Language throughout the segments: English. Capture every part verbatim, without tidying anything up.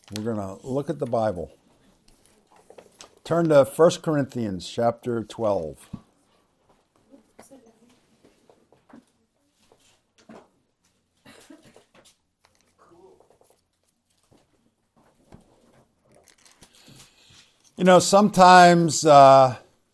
We're going to look at the Bible. Turn to First Corinthians chapter twelve. You know, sometimes, uh,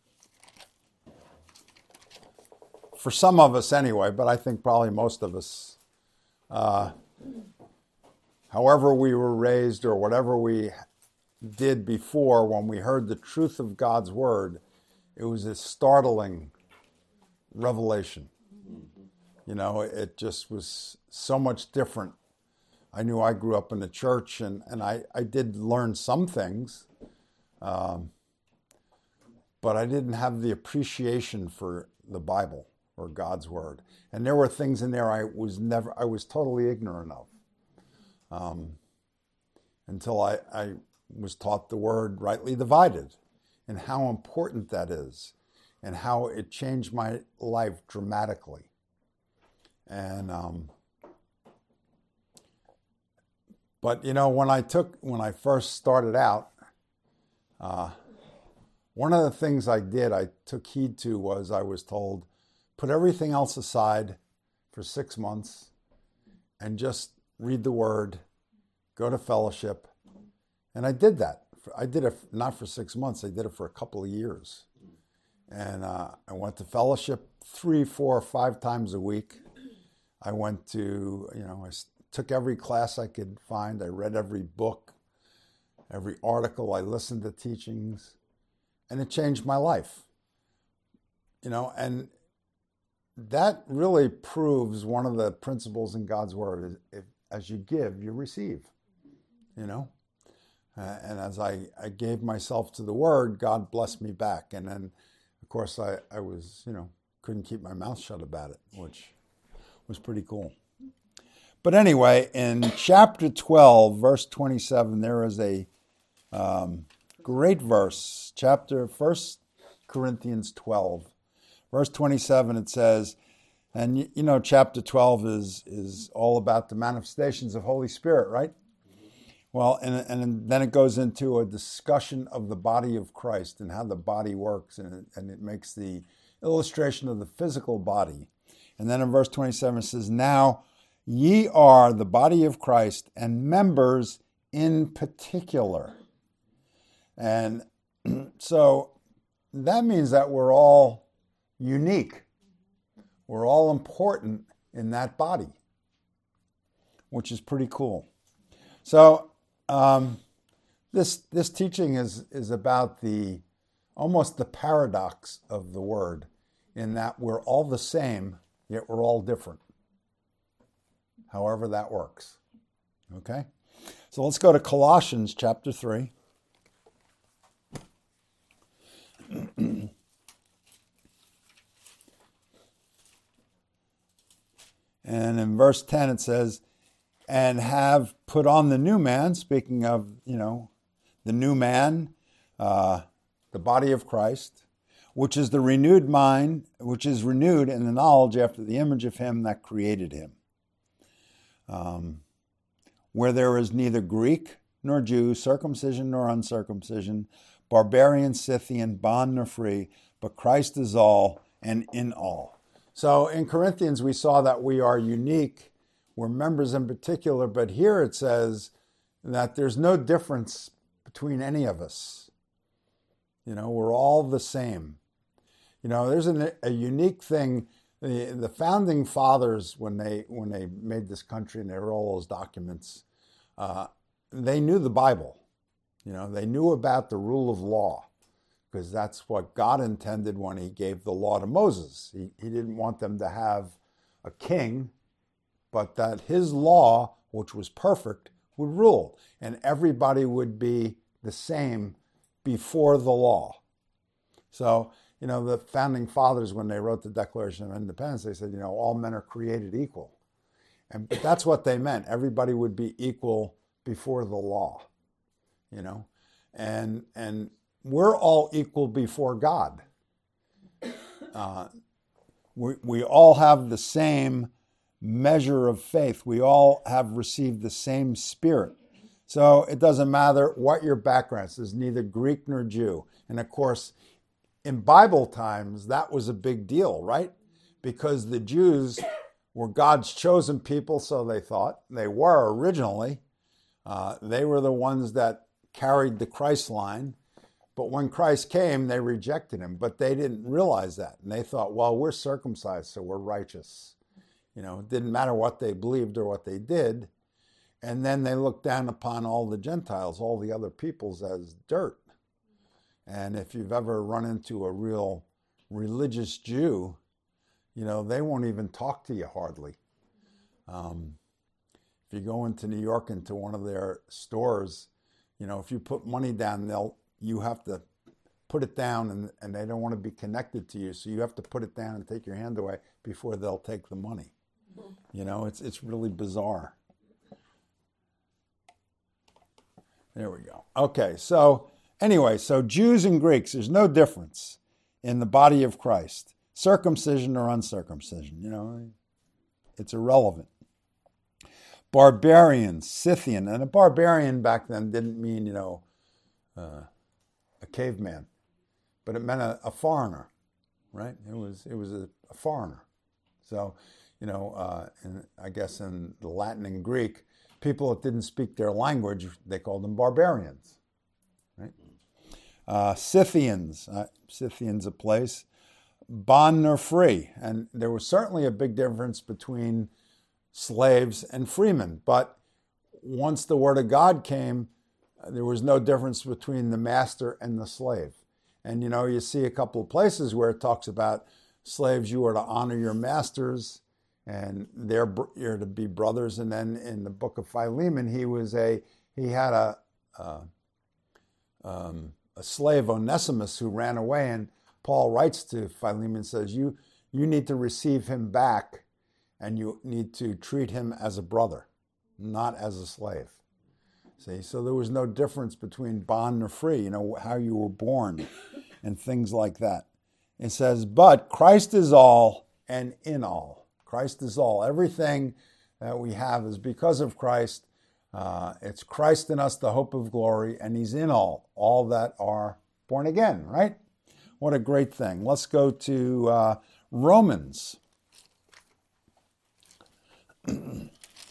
for some of us anyway, but I think probably most of us, uh, however we were raised or whatever we did before, when we heard the truth of God's word, it was a startling revelation. You know, it just was so much different. I knew I grew up in the church, and, and I, I did learn some things, um, but I didn't have the appreciation for the Bible or God's word. And there were things in there I was never, I was totally ignorant of. Um, until I, I was taught the word rightly divided and how important that is and how it changed my life dramatically. And, um, but you know, when I took, when I first started out, uh, one of the things I did, I took heed to was I was told, put everything else aside for six months and just read the word, go to fellowship. And I did that. I did it not for six months. I did it for a couple of years. And uh, I went to fellowship three, four, five times a week. I went to, you know, I took every class I could find. I read every book, every article. I listened to teachings. And it changed my life. You know, and that really proves one of the principles in God's word is if, as you give, you receive, you know. Uh, and as I, I gave myself to the word, God blessed me back. And then, of course, I, I was, you know, couldn't keep my mouth shut about it, which was pretty cool. But anyway, in chapter twelve, verse twenty-seven, there is a um, great verse. Chapter First Corinthians twelve, verse twenty-seven, it says, and you know, chapter twelve is is all about the manifestations of Holy Spirit, right? Well, and and then it goes into a discussion of the body of Christ and how the body works, and it, and it makes the illustration of the physical body. And then in verse twenty-seven it says, now ye are the body of Christ and members in particular. And so that means that we're all unique. We're all important in that body, which is pretty cool. So um, this this teaching is is about the almost the paradox of the word, in that we're all the same, yet we're all different. However that works. Okay? So let's go to Colossians chapter three. And in verse ten it says, and have put on the new man, speaking of, you know, the new man, uh, the body of Christ, which is the renewed mind, which is renewed in the knowledge after the image of him that created him. Um, where there is neither Greek nor Jew, circumcision nor uncircumcision, barbarian, Scythian, bond nor free, but Christ is all and in all. So in Corinthians, we saw that we are unique. We're members in particular, but here it says that there's no difference between any of us. You know, we're all the same. You know, there's an, a unique thing. The, the founding fathers, when they when they made this country and they wrote all those documents, uh, they knew the Bible. You know, they knew about the rule of law, because that's what God intended when he gave the law to Moses. He, he didn't want them to have a king, but that his law, which was perfect, would rule. And everybody would be the same before the law. So, you know, the founding fathers, when they wrote the Declaration of Independence, they said, you know, all men are created equal. And but that's what they meant. Everybody would be equal before the law, you know. And, and we're all equal before God. Uh, we, we all have the same measure of faith. We all have received the same Spirit. So it doesn't matter what your background is. There's neither Greek nor Jew. And of course, in Bible times, that was a big deal, right? Because the Jews were God's chosen people, so they thought. They were originally. Uh, they were the ones that carried the Christ line. But when Christ came, they rejected him. But they didn't realize that. And they thought, well, we're circumcised, so we're righteous. You know, it didn't matter what they believed or what they did. And then they looked down upon all the Gentiles, all the other peoples, as dirt. And if you've ever run into a real religious Jew, you know, they won't even talk to you hardly. Um, if you go into New York into one of their stores, you know, if you put money down, they'll you have to put it down, and, and they don't want to be connected to you. So you have to put it down and take your hand away before they'll take the money. You know, it's it's really bizarre. There we go. Okay, so anyway, so Jews and Greeks, there's no difference in the body of Christ. Circumcision or uncircumcision, you know, it's irrelevant. Barbarian, Scythian, and a barbarian back then didn't mean, you know, uh, a caveman, but it meant a, a foreigner, right? It was it was a, a foreigner. So, you know, uh, in, I guess in the Latin and Greek, people that didn't speak their language, they called them barbarians, right? Uh, Scythians, uh, Scythians a place. Bond nor free. And there was certainly a big difference between slaves and freemen. But once the word of God came, there was no difference between the master and the slave. And, you know, you see a couple of places where it talks about slaves, you are to honor your masters, and they're you're to be brothers. And then in the book of Philemon, he was a, he had a, a, um, a slave, Onesimus, who ran away, and Paul writes to Philemon, says, you, you need to receive him back, and you need to treat him as a brother, not as a slave. See, so there was no difference between bond or free, you know, how you were born and things like that. It says, but Christ is all and in all. Christ is all. Everything that we have is because of Christ. Uh, it's Christ in us, the hope of glory, and he's in all, all that are born again, right? What a great thing. Let's go to uh, Romans. You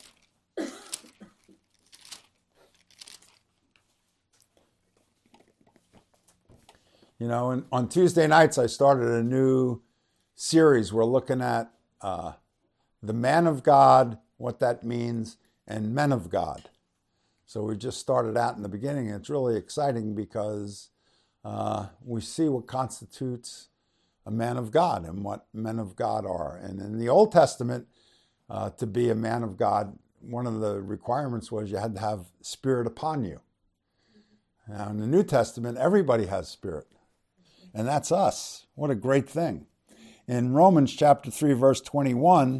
know, and on Tuesday nights, I started a new series. We're looking at uh, the man of God, what that means, and men of God. So we just started out in the beginning. It's really exciting because Uh, we see what constitutes a man of God and what men of God are. And in the Old Testament, uh, to be a man of God, one of the requirements was you had to have spirit upon you. Now in the New Testament, everybody has spirit. And that's us. What a great thing. In Romans chapter three, verse twenty-one,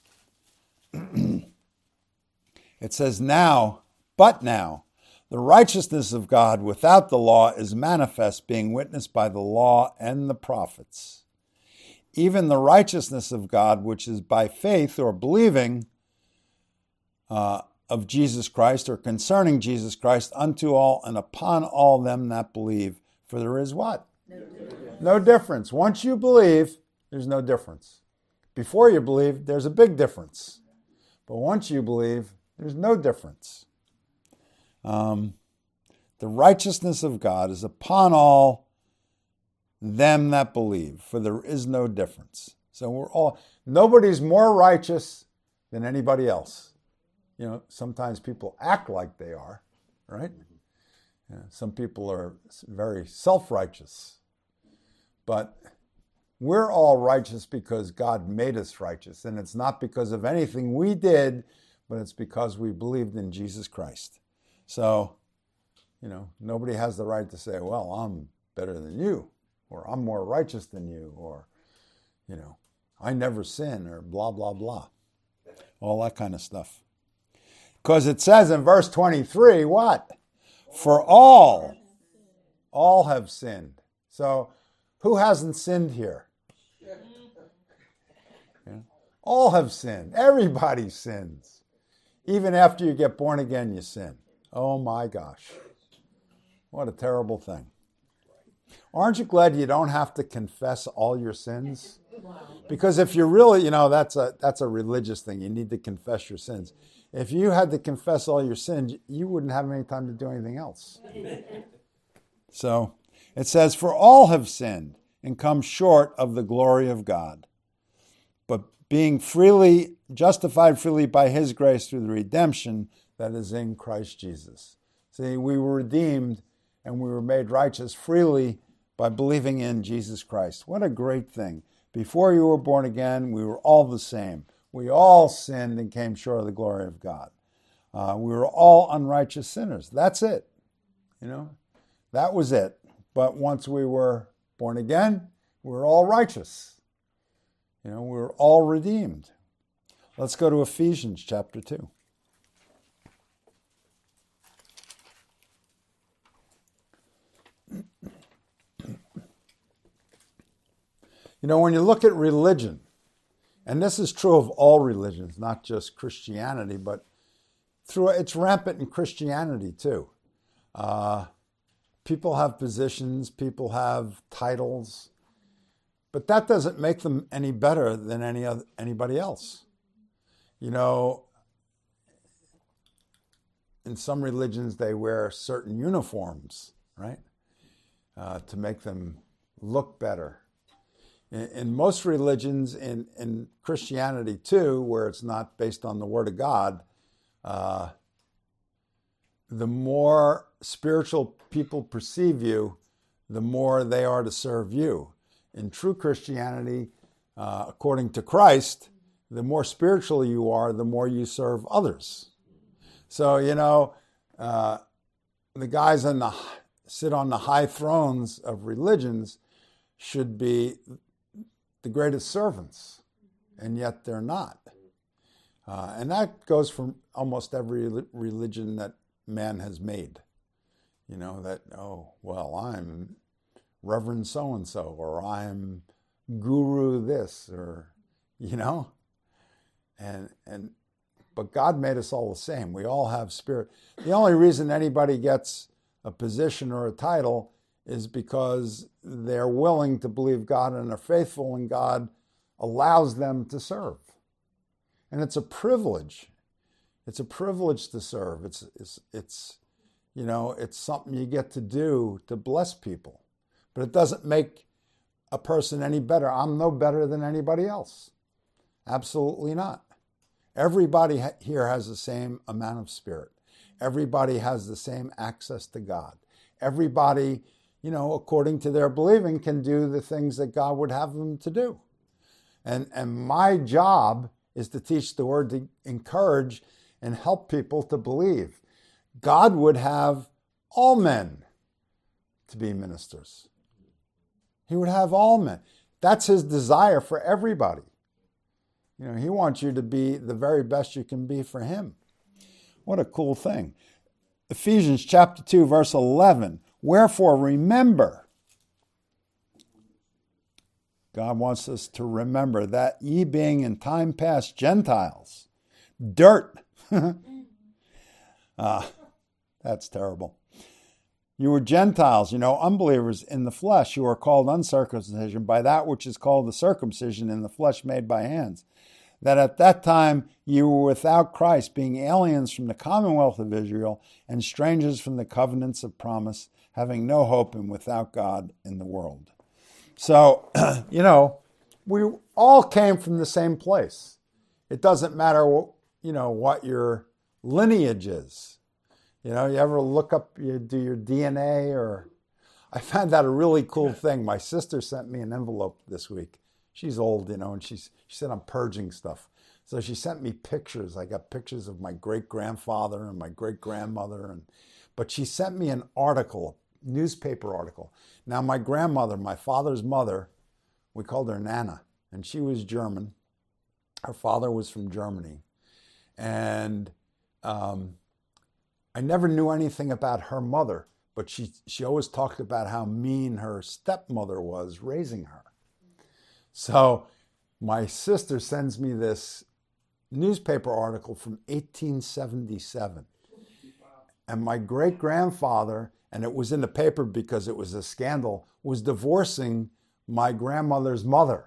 it says, now, but now, the righteousness of God without the law is manifest, being witnessed by the law and the prophets. Even the righteousness of God, which is by faith or believing uh, of Jesus Christ, or concerning Jesus Christ, unto all and upon all them that believe. For there is what? No difference. No difference. Once you believe, there's no difference. Before you believe, there's a big difference. But once you believe, there's no difference. Um, the righteousness of God is upon all them that believe, for there is no difference. So we're all, nobody's more righteous than anybody else. You know, sometimes people act like they are, right? Yeah, some people are very self-righteous. But we're all righteous because God made us righteous. And it's not because of anything we did, but it's because we believed in Jesus Christ. So, you know, nobody has the right to say, well, I'm better than you, or I'm more righteous than you, or, you know, I never sin, or blah, blah, blah. All that kind of stuff. Because it says in verse twenty-three, what? For all, all have sinned. So who hasn't sinned here? Yeah. All have sinned. Everybody sins. Even after you get born again, you sin. Oh my gosh. What a terrible thing. Aren't you glad you don't have to confess all your sins? Because if you're really, you know, that's a that's a religious thing. You need to confess your sins. If you had to confess all your sins, you wouldn't have any time to do anything else. So it says, for all have sinned and come short of the glory of God. But being freely justified freely by his grace through the redemption that is in Christ Jesus. See, we were redeemed and we were made righteous freely by believing in Jesus Christ. What a great thing. Before you were born again, we were all the same. We all sinned and came short of the glory of God. Uh, we were all unrighteous sinners. That's it. You know, that was it. But once we were born again, we were all righteous. You know, we were all redeemed. Let's go to Ephesians chapter two. You know, when you look at religion, and this is true of all religions, not just Christianity, but through it's rampant in Christianity too. Uh, people have positions, people have titles, but that doesn't make them any better than any other, anybody else. You know, in some religions they wear certain uniforms, right, uh, to make them look better. In most religions, in, in Christianity too, where it's not based on the Word of God, uh, the more spiritual people perceive you, the more they are to serve you. In true Christianity, uh, according to Christ, the more spiritual you are, the more you serve others. So, you know, uh, the guys on the sit on the high thrones of religions should be the greatest servants, and yet they're not. Uh, and that goes for almost every religion that man has made. You know, that, oh, well, I'm Reverend so-and-so, or I'm Guru this, or, you know. And, and but God made us all the same. We all have spirit. The only reason anybody gets a position or a title is because they're willing to believe God and are faithful, and God allows them to serve. And it's a privilege. It's a privilege to serve. It's, it's, it's, you know, it's something you get to do to bless people. But it doesn't make a person any better. I'm no better than anybody else. Absolutely not. Everybody here has the same amount of spirit. Everybody has the same access to God. Everybody, you know, according to their believing, can do the things that God would have them to do. And, and my job is to teach the word, to encourage and help people to believe. God would have all men to be ministers. He would have all men. That's his desire for everybody. You know, he wants you to be the very best you can be for him. What a cool thing. Ephesians chapter two, verse eleven. Wherefore remember, God wants us to remember that ye being in time past Gentiles, dirt. ah, that's terrible. You were Gentiles, you know, unbelievers in the flesh. You are called uncircumcision by that which is called the circumcision in the flesh made by hands. That at that time you were without Christ, being aliens from the commonwealth of Israel and strangers from the covenants of promise, having no hope and without God in the world. So, you know, we all came from the same place. It doesn't matter, what, you know, what your lineage is. You know, you ever look up, you do your D N A, or I found out a really cool thing. My sister sent me an envelope this week. She's old, you know, and she's, she said I'm purging stuff. So she sent me pictures. I got pictures of my great-grandfather and my great-grandmother. and But she sent me an article, a newspaper article. Now, my grandmother, my father's mother, we called her Nana, and she was German. Her father was from Germany. And um, I never knew anything about her mother, but she, she always talked about how mean her stepmother was raising her. So my sister sends me this newspaper article from eighteen seventy-seven. and my great-grandfather, and it was in the paper because it was a scandal, was divorcing my grandmother's mother.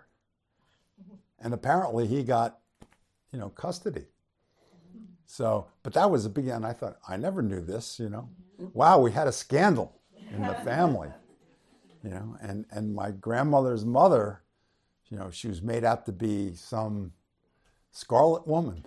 And apparently he got, you know, custody. So, but that was a big, and I thought, I never knew this, you know. Wow, we had a scandal in the family, you know, and, and my grandmother's mother, you know, she was made out to be some scarlet woman.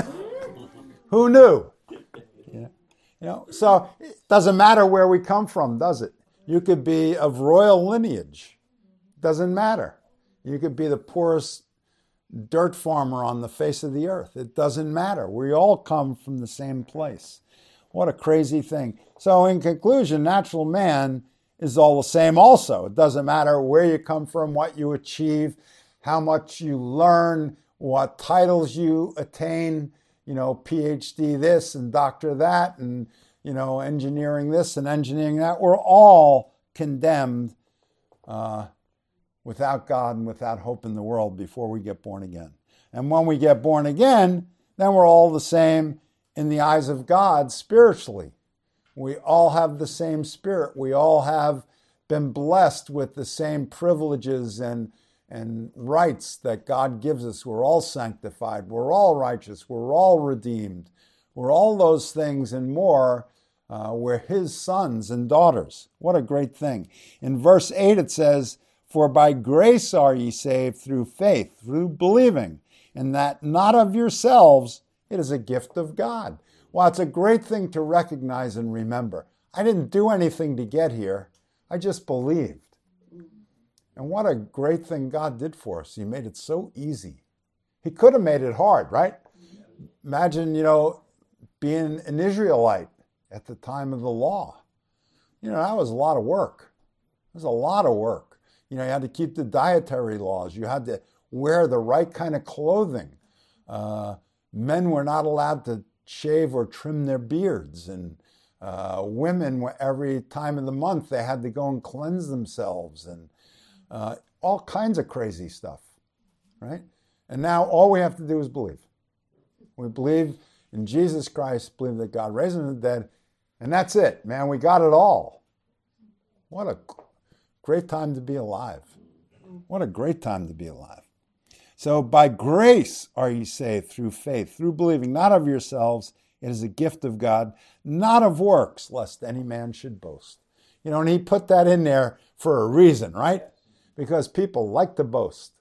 Who knew? Yeah. You know, so it doesn't matter where we come from, does it? You could be of royal lineage. Doesn't matter. You could be the poorest dirt farmer on the face of the earth. It doesn't matter. We all come from the same place. What a crazy thing. So in conclusion, natural man is all the same also. It doesn't matter where you come from, what you achieve, how much you learn, what titles you attain, you know, P H D this and doctor that, and, you know, engineering this and engineering that. We're all condemned uh, without God and without hope in the world before we get born again. And when we get born again, then we're all the same in the eyes of God spiritually. We all have the same spirit. We all have been blessed with the same privileges and, and rights that God gives us. We're all sanctified. We're all righteous. We're all redeemed. We're all those things and more. Uh, we're his sons and daughters. What a great thing. In verse eight it says, "For by grace are ye saved through faith, through believing, and that not of yourselves, it is a gift of God." Well, it's a great thing to recognize and remember. I didn't do anything to get here. I just believed. And what a great thing God did for us. He made it so easy. He could have made it hard, right? Imagine, you know, being an Israelite at the time of the law. You know, that was a lot of work. It was a lot of work. You know, you had to keep the dietary laws. You had to wear the right kind of clothing. Uh, men were not allowed to shave or trim their beards. And uh, women, every time of the month, they had to go and cleanse themselves. And uh, all kinds of crazy stuff, right? And now all we have to do is believe. We believe in Jesus Christ, believe that God raised him from the dead, and that's it, man. We got it all. What a great time to be alive. What a great time to be alive. So by grace are ye saved through faith, through believing, not of yourselves. It is a gift of God, not of works, lest any man should boast. You know, and he put that in there for a reason, right? Because people like to boast.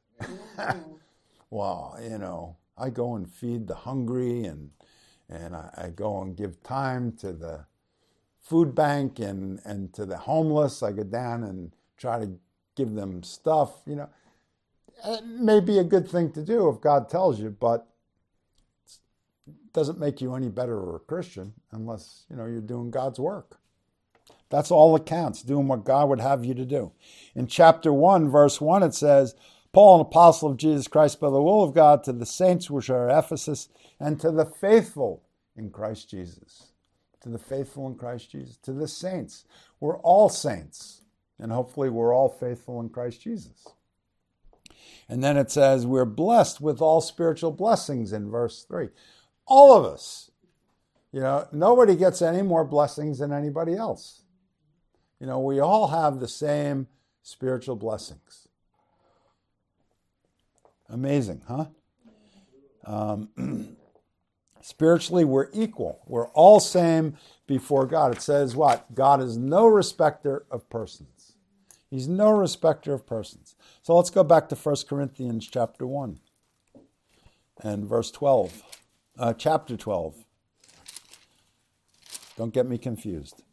Well, you know, I go and feed the hungry, and and I, I go and give time to the food bank and, and to the homeless. I go down and try to give them stuff, you know. It may be a good thing to do if God tells you, but it doesn't make you any better or a Christian unless, you know, you're doing God's work. That's all that counts, doing what God would have you to do. In chapter one, verse one, it says, "Paul, an apostle of Jesus Christ by the will of God, to the saints which are at Ephesus, and to the faithful in Christ Jesus." To the faithful in Christ Jesus. To the saints. We're all saints. And hopefully we're all faithful in Christ Jesus. And then it says, we're blessed with all spiritual blessings in verse three. All of us. You know, nobody gets any more blessings than anybody else. You know, we all have the same spiritual blessings. Amazing, huh? Um, spiritually, we're equal. We're all same before God. It says what? God is no respecter of persons. He's no respecter of persons. So let's go back to First Corinthians chapter one and verse twelve. Uh, chapter twelve. Don't get me confused.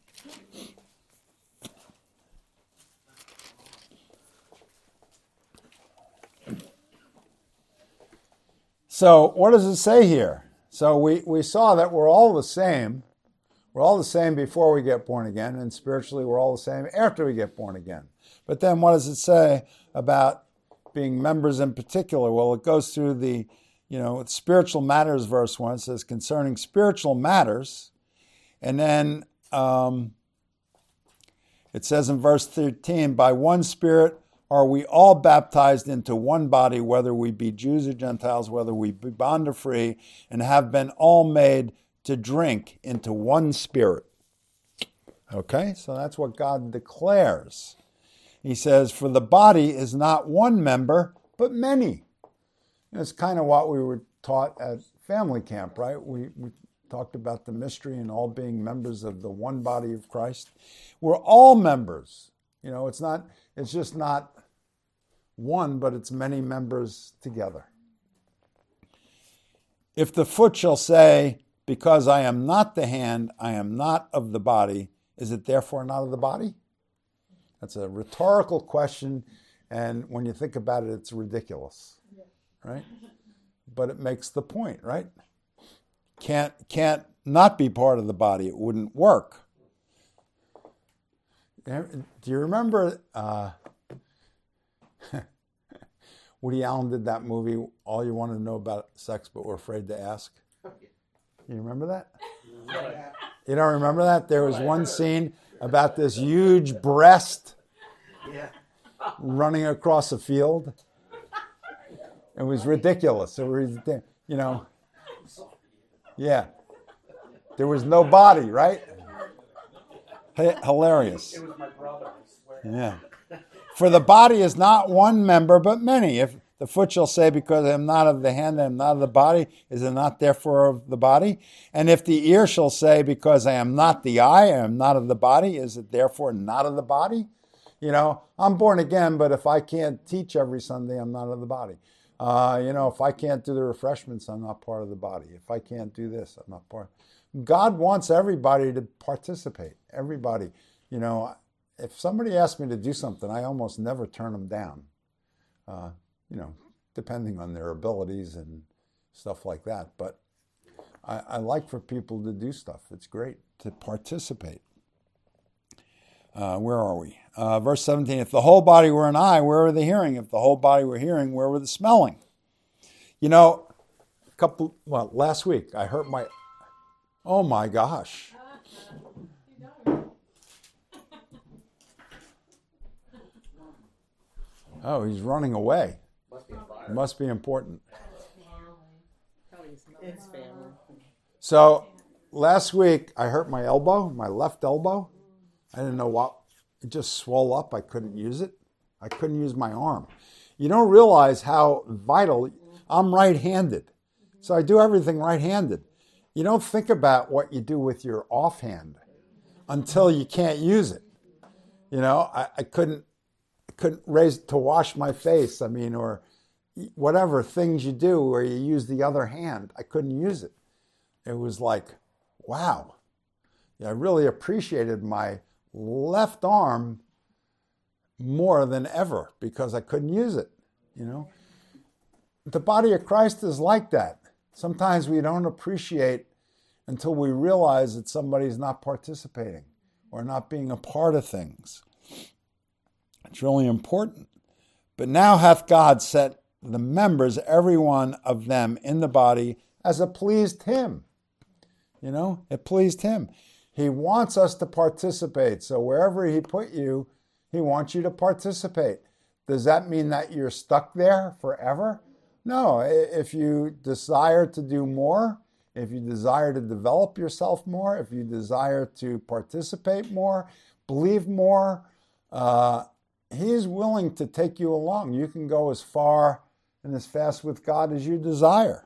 So what does it say here? So we, we saw that we're all the same. We're all the same before we get born again, and spiritually we're all the same after we get born again. But then what does it say about being members in particular? Well, it goes through the, you know, spiritual matters, verse one. It says, concerning spiritual matters. And then um, it says in verse thirteen, by one Spirit are we all baptized into one body, whether we be Jews or Gentiles, whether we be bond or free, and have been all made to drink into one Spirit. Okay, so that's what God declares. He says, for the body is not one member, but many. It's kind of what we were taught at family camp, right? We, we talked about the mystery and all being members of the one body of Christ. We're all members. You know, it's not, it's just not one, but it's many members together. If the foot shall say, because I am not the hand, I am not of the body, is it therefore not of the body? That's a rhetorical question, and when you think about it, it's ridiculous, right? But it makes the point, right? Can't, can't not be part of the body. It wouldn't work. Do you remember uh, Woody Allen did that movie, All You Want to Know About Sex But We're Afraid to Ask? You remember that? You don't remember that? There was one scene about this huge breast running across a field. It was ridiculous. It was, you know, yeah. There was no body, right? H- hilarious. It was my brother, I swear. Yeah. For the body is not one member, but many. If the foot shall say, because I am not of the hand, I am not of the body, is it not therefore of the body? And if the ear shall say, because I am not the eye, I am not of the body, is it therefore not of the body? You know, I'm born again, but if I can't teach every Sunday, I'm not of the body. Uh, you know, if I can't do the refreshments, I'm not part of the body. If I can't do this, I'm not part. God wants everybody to participate. Everybody. You know, if somebody asks me to do something, I almost never turn them down. Uh, you know, depending on their abilities and stuff like that. But I, I like for people to do stuff. It's great to participate. Uh, where are we? Uh, verse seventeen, if the whole body were an eye, where were the hearing? If the whole body were hearing, where were the smelling? You know, a couple, well, last week I hurt my, oh my gosh. Oh, he's running away. Must be a fire. Must be important. It's family. So last week I hurt my elbow, my left elbow. I didn't know what, it just swelled up. I couldn't use it. I couldn't use my arm. You don't realize how vital, I'm right-handed. So I do everything right-handed. You don't think about what you do with your offhand until you can't use it. You know, I, I couldn't, couldn't raise to wash my face. I mean, or whatever things you do where you use the other hand. I couldn't use it. It was like, wow. Yeah, I really appreciated my left arm more than ever because I couldn't use it, you know. The body of Christ is like that. Sometimes we don't appreciate until we realize that somebody's not participating or not being a part of things. It's really important. But now hath God set the members, every one of them in the body, as it pleased him. You know, it pleased him. He wants us to participate. So wherever he put you, he wants you to participate. Does that mean that you're stuck there forever? No. If you desire to do more, if you desire to develop yourself more, if you desire to participate more, believe more, uh, he's willing to take you along. You can go as far and as fast with God as you desire.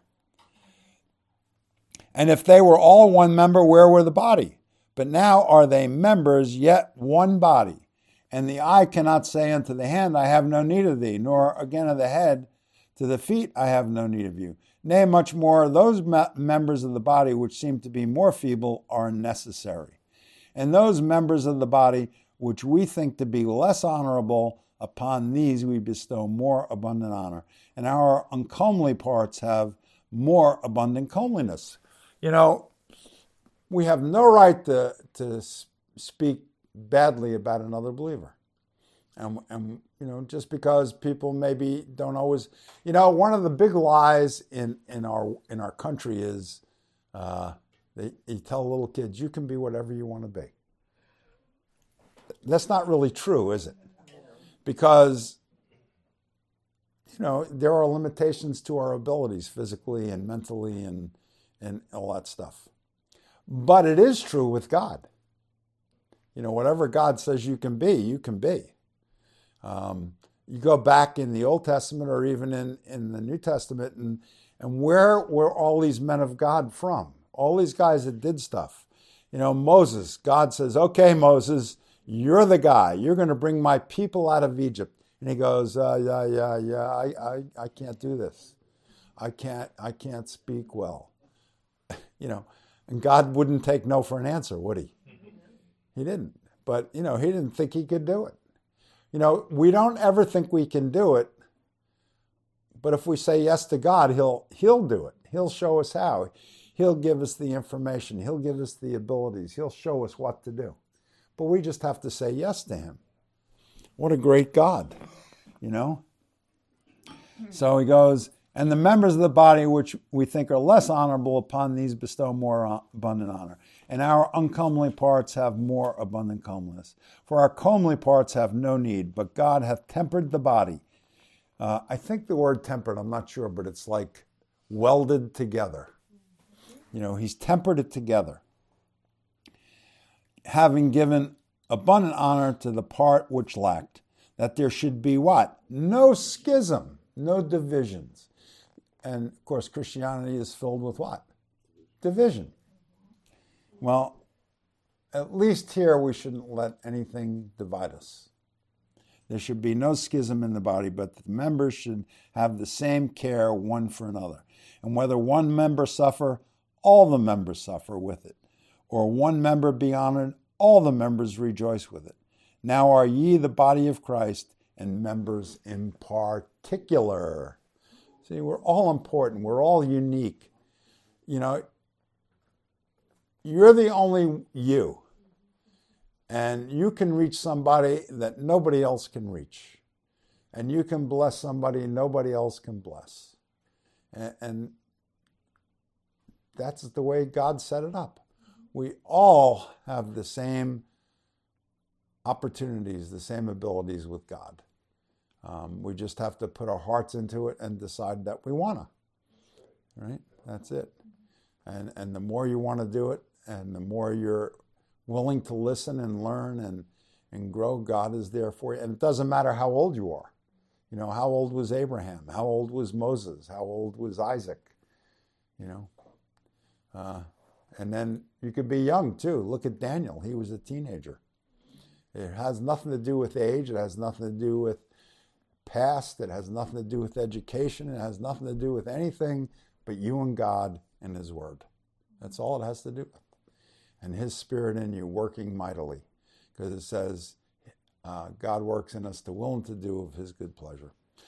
And if they were all one member, where were the body? But now are they members, yet one body. And the eye cannot say unto the hand, I have no need of thee, nor again of the head to the feet, I have no need of you. Nay, much more, those me- members of the body which seem to be more feeble are necessary. And those members of the body which we think to be less honorable, upon these we bestow more abundant honor. And our uncomely parts have more abundant comeliness. You know, we have no right to, to speak badly about another believer. And, and, you know, just because people maybe don't always, you know, one of the big lies in, in our in our country is uh, they, you tell little kids, you can be whatever you want to be. That's not really true, is it? Because, you know, there are limitations to our abilities physically and mentally and, and all that stuff. But it is true with God. You know, whatever God says you can be, you can be. Um, you go back in the Old Testament or even in, in the New Testament, and, and where were all these men of God from? All these guys that did stuff. You know, Moses, God says, okay, Moses, you're the guy. You're going to bring my people out of Egypt. And he goes, uh, yeah, yeah, yeah, I, I, I can't do this. I can't, I can't speak well. You know, and God wouldn't take no for an answer, would he? He didn't. But, you know, he didn't think he could do it. You know, we don't ever think we can do it. But if we say yes to God, he'll, he'll do it. He'll show us how. He'll give us the information. He'll give us the abilities. He'll show us what to do. But we just have to say yes to him. What a great God, you know? So he goes, and the members of the body which we think are less honorable, upon these bestow more abundant honor. And our uncomely parts have more abundant comeliness. For our comely parts have no need, but God hath tempered the body. Uh, I think the word tempered, I'm not sure, but it's like welded together. You know, he's tempered it together. Having given abundant honor to the part which lacked, that there should be what? No schism, no divisions. And, of course, Christianity is filled with what? Division. Well, at least here we shouldn't let anything divide us. There should be no schism in the body, but the members should have the same care one for another. And whether one member suffer, all the members suffer with it. Or one member be honored, all the members rejoice with it. Now are ye the body of Christ, and members in particular. See, we're all important. We're all unique. You know, you're the only you. And you can reach somebody that nobody else can reach. And you can bless somebody nobody else can bless. And, and that's the way God set it up. We all have the same opportunities, the same abilities with God. Um, we just have to put our hearts into it and decide that we want to. Right? That's it. And and the more you want to do it, and the more you're willing to listen and learn and, and grow, God is there for you. And it doesn't matter how old you are. You know, how old was Abraham? How old was Moses? How old was Isaac? You know? Uh, and then you could be young too. Look at Daniel. He was a teenager. It has nothing to do with age. It has nothing to do with past. It has nothing to do with education. It has nothing to do with anything but you and God and his word. That's all it has to do with. And his spirit in you working mightily. Because it says, uh, God works in us to will and to do of his good pleasure.